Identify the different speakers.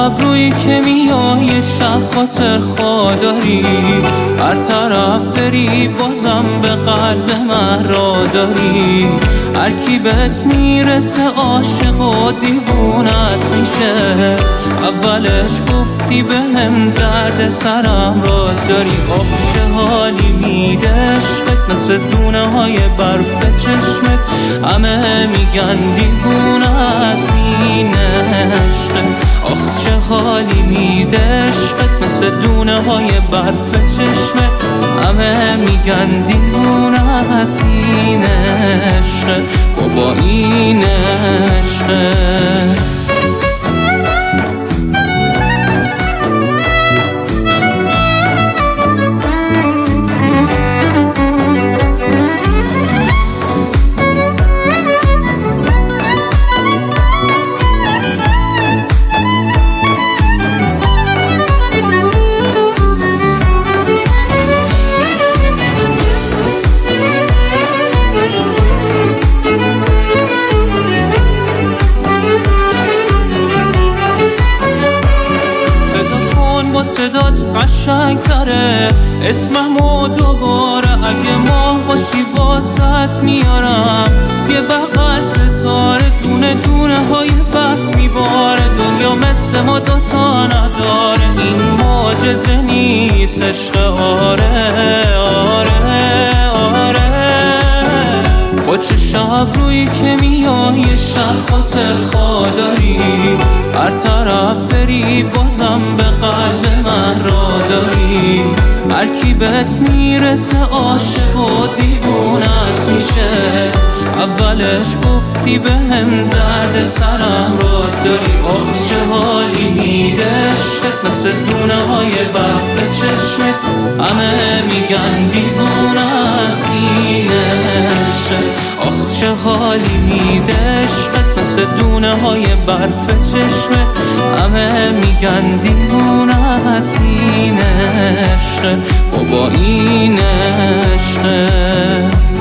Speaker 1: شب روی که میای شب خاطر خواه داری، هر طرف بری بازم به قلب من را داری. هر کی بهت میرسه عاشق و دیوونت میشه، اولش گفتی بهم درد سرم را داری. آخ چه حالی میده عشقت، مثل دونه های برف چشمت، همه میگن دیوونه است این عشقت. آخ چه حالی میده عشقت، مثل دونه های برف چشمت، همه میگن دیوونه است این عشقت. بابا این عشقت. صدات قشنگ تره اسممو دوباره، اگه ماه باشی واسط میارم یه بغل ستاره، دونه دونه های برف میباره. دنیا مثل ما دوتا نداره، این معجزه نیست عشق. آره آره آره. با چه شب روی که میای شب خاطر خواه داری، هر طرف بری بازم به قلب من را داری. هر کی بهت میرسه عاشق و دیوونت میشه، اولش گفتی بهم درد سرم را داری. آخ چه حالی میده عشقت، مثل دونه های برف چشمت، همه میگن دیوونه است این عشقت. آخ چه حالی میده عشقت، مثل دونه های برف چشمت، همه میگن دیوونه است این عشقت. بابا این عشقت.